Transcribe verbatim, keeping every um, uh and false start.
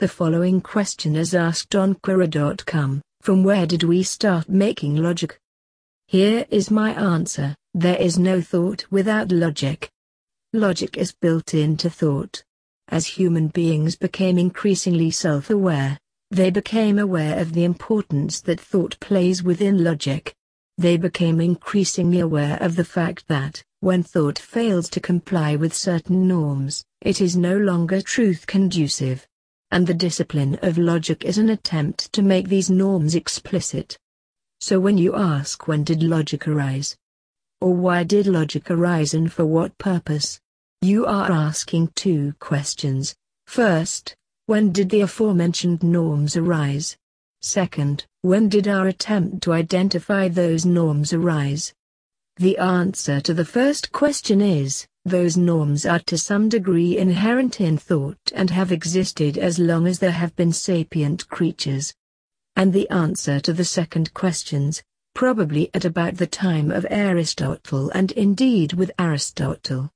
The following question is asked on Quora dot com. From where did we start making logic? Here is my answer: there is no thought without logic. Logic is built into thought. As human beings became increasingly self-aware, they became aware of the importance that thought plays within logic. They became increasingly aware of the fact that, when thought fails to comply with certain norms, it is no longer truth-conducive. And the discipline of logic is an attempt to make these norms explicit. So when you ask when did logic arise? Or why did logic arise and for what purpose? You are asking two questions. First, when did the aforementioned norms arise? Second, when did our attempt to identify those norms arise? The answer to the first question is, those norms are to some degree inherent in thought and have existed as long as there have been sapient creatures. And the answer to the second questions, probably at about the time of Aristotle and indeed with Aristotle,